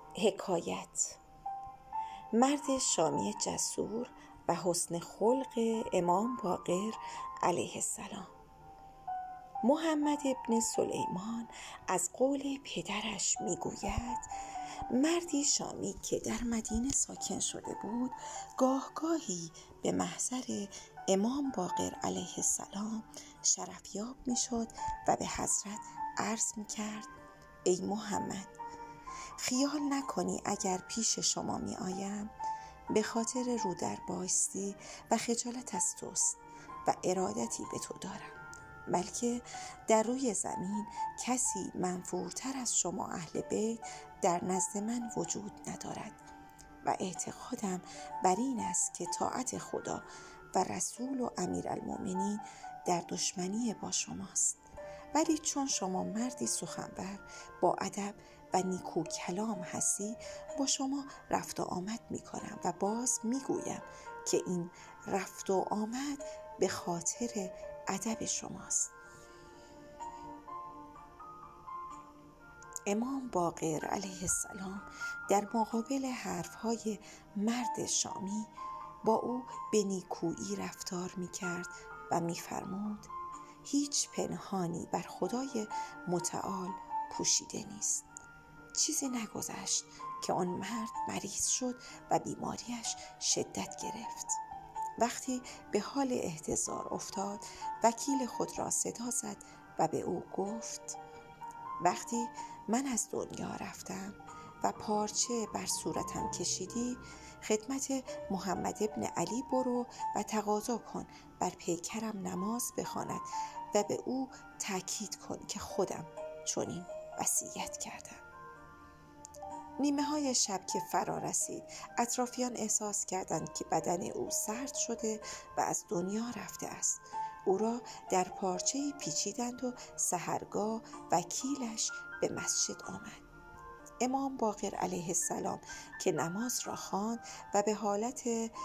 حکایت. مرد شامی جسور و حسن خلق امام باقر علیه السلام. محمد ابن سلیمان از قول پدرش میگوید مردی شامی که در مدینه ساکن شده بود گاهی به محضر امام باقر علیه السلام شرفیاب میشد و به حضرت عرض میکرد ای محمد، خیال نکنی اگر پیش شما می آیم به خاطر رو در بایستی و خجالت از توست و ارادتی به تو دارم، بلکه در روی زمین کسی منفورتر از شما اهل بیت در نزد من وجود ندارد و اعتقادم بر این است که طاعت خدا و رسول و امیرالمؤمنین در دشمنی با شماست، ولی چون شما مردی سخنور با ادب و نیکو کلام هستی با شما رفت و آمد می کنم و باز می گویم که این رفت و آمد به خاطر ادب شماست. امام باقر علیه السلام در مقابل حرفهای مرد شامی با او به نیکویی رفتار می کرد و می فرمود هیچ پنهانی بر خدای متعال پوشیده نیست. چیزی نگذشت که آن مرد مریض شد و بیماریش شدت گرفت. وقتی به حال احتضار افتاد وکیل خود را صدا زد و به او گفت وقتی من از دنیا رفتم و پارچه بر صورتم کشیدی خدمت محمد ابن علی برو و تقاضا کن بر پیکرم نماز بخواند و به او تأکید کن که خودم چنین وصیت کردم. نیمه های شب که فرا رسید اطرافیان احساس کردند که بدن او سرد شده و از دنیا رفته است. او را در پارچه‌ای پیچیدند و سحرگاه وکیلش به مسجد آمد. امام باقر علیه السلام که نماز را خواند و به حالت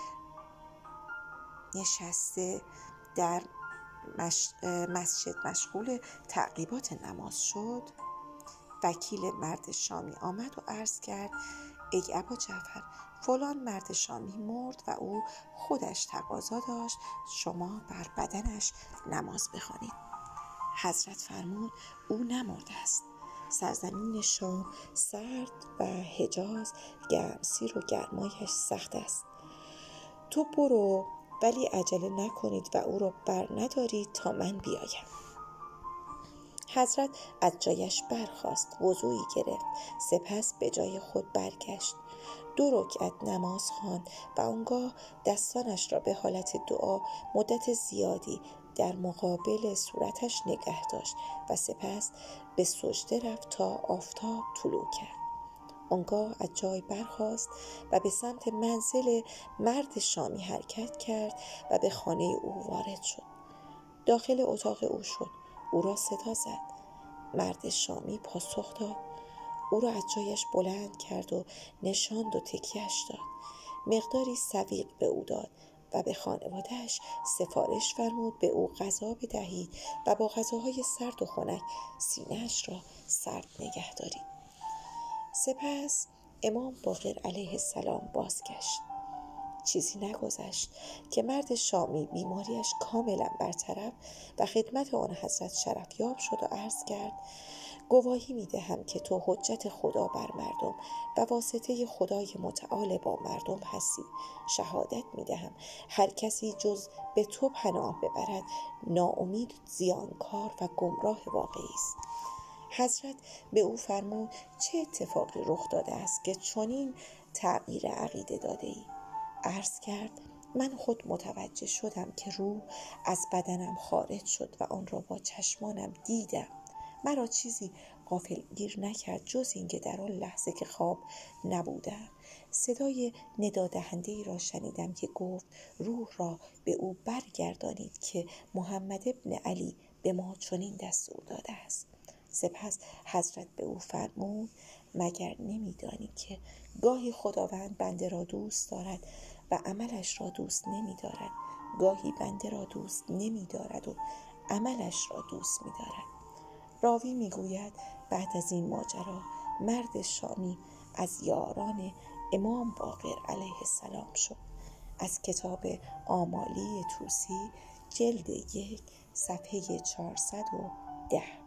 نشسته در مسجد مشغول تعقیبات نماز شد، وکیل مرد شامی آمد و عرض کرد ای ابا جعفر، فلان مرد شامی مرد و او خودش تقاضا داشت شما بر بدنش نماز بخوانید. حضرت فرمود او نمرده است. سرزمین شام سرد و حجاز گرمسیر و گرمایش سخت است. تو برو، ولی عجله نکنید و او را بر ندارید تا من بیایم. حضرت از جایش برخاست، وضوئی گرفت، سپس به جای خود برگشت، 2 رکعت نماز خواند و آنگاه دستانش را به حالت دعا مدت زیادی در مقابل صورتش نگه داشت و سپس به سجده رفت تا آفتاب طلوع کرد. آنگاه از جای برخاست و به سمت منزل مرد شامی حرکت کرد و به خانه او وارد شد. داخل اتاق او شد، او را صدا زد. مرد شامی پاسخ داد. او را از جایش بلند کرد و نشاند و تکیهش داد. مقداری سویق به او داد و به خانواده‌اش سفارش فرمود به او غذا بدهید و با غذاهای سرد و خنک سینه‌اش را سرد نگه دارید. سپس امام باقر علیه السلام بازگشت. چیزی نگذشت که مرد شامی بیماریش کاملا برطرف و خدمت آن حضرت شرفیاب شد و عرض کرد گواهی می‌دهم که تو حجت خدا بر مردم و واسطه خدای متعال با مردم هستی. شهادت می‌دهم هر کسی جز به تو پناه ببرد ناامید، زیانکار و گمراه واقعی است. حضرت به او فرمود چه اتفاقی رخ داده است که چنین تغییر عقیده داده ای؟ عرض کرد من خود متوجه شدم که روح از بدنم خارج شد و آن را با چشمانم دیدم. مرا چیزی غافلگیر نکرد جز این که در آن لحظه که خواب نبودم صدای ندادهنده‌ای را شنیدم که گفت روح را به او برگردانید که محمد ابن علی به ما چنین دستور داده است. سپس حضرت به او فرمود مگر نمی‌دانی که گاهی خداوند بنده را دوست دارد و عملش را دوست نمی‌دارد، گاهی بنده را دوست نمی‌دارد و عملش را دوست می‌دارد. راوی می‌گوید بعد از این ماجرا مرد شامی از یاران امام باقر علیه السلام شد. از کتاب آمالی طوسی جلد 1 صفحه 410.